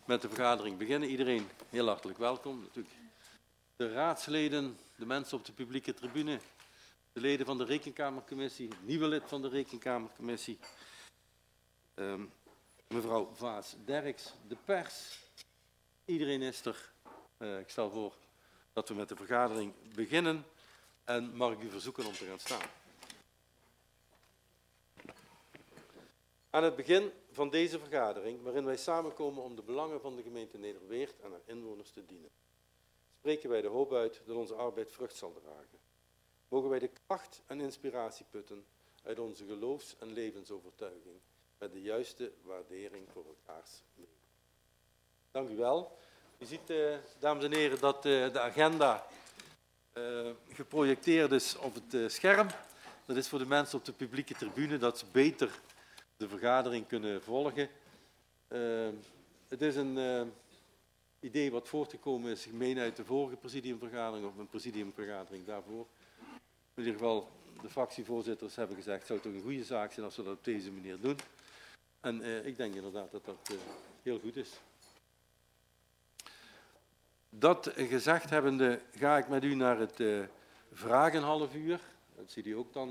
met de vergadering beginnen. Iedereen heel hartelijk welkom. Natuurlijk de raadsleden, de mensen op de publieke tribune, de leden van de Rekenkamercommissie, het nieuwe lid van de Rekenkamercommissie, mevrouw Vaas-Derks, de pers. Iedereen is er. Ik stel voor dat we met de vergadering beginnen en mag ik u verzoeken om te gaan staan. Aan het begin van deze vergadering, waarin wij samenkomen om de belangen van de gemeente Nederweert en haar inwoners te dienen, spreken wij de hoop uit dat onze arbeid vrucht zal dragen. Mogen wij de kracht en inspiratie putten uit onze geloofs- en levensovertuiging met de juiste waardering voor elkaars leven. Dank u wel. U ziet, dames en heren, dat de agenda geprojecteerd is op het scherm. Dat is voor de mensen op de publieke tribune, dat ze beter de vergadering kunnen volgen. Het is een idee wat voortgekomen is, gemeen uit de vorige presidiumvergadering of een presidiumvergadering daarvoor. In ieder geval, de fractievoorzitters hebben gezegd, het zou toch een goede zaak zijn als we dat op deze manier doen. En ik denk inderdaad dat dat heel goed is. Dat gezegd hebbende ga ik met u naar het vragenhalfuur. Dat ziet u ook dan.